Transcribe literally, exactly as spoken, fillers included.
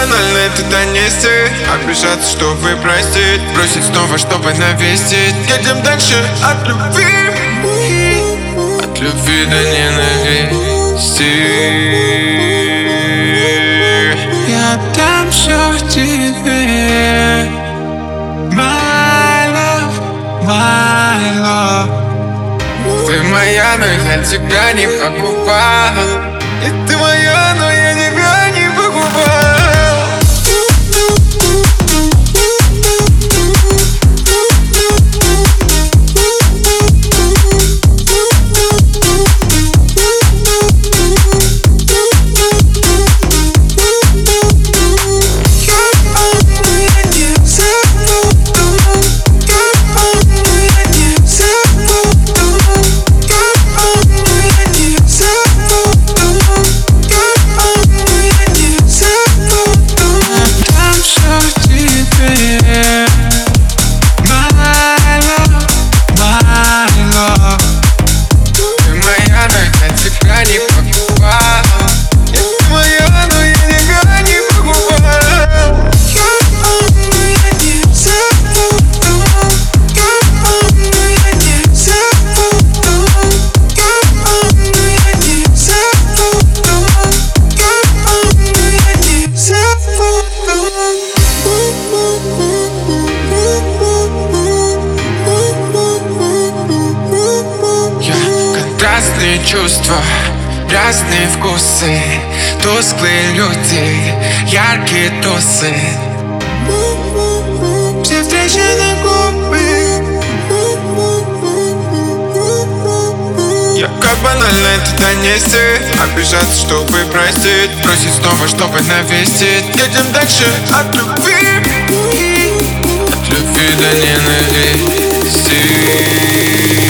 банально это донести, обижаться, чтобы простить, бросить снова, чтобы навестить. Едем дальше от любви, от любви до ненависти. Я дам все тебе, my love, my love. Ты моя, но я тебя не покупаю. И ты моя, но я тебя не покупаю. Разные чувства, разные вкусы, тусклые люди, яркие тусы. Все встречи на губы. Я как банально это донести, обижаться, чтобы простить, бросить снова, чтобы навестить. Едем дальше от любви, от любви до ненависти.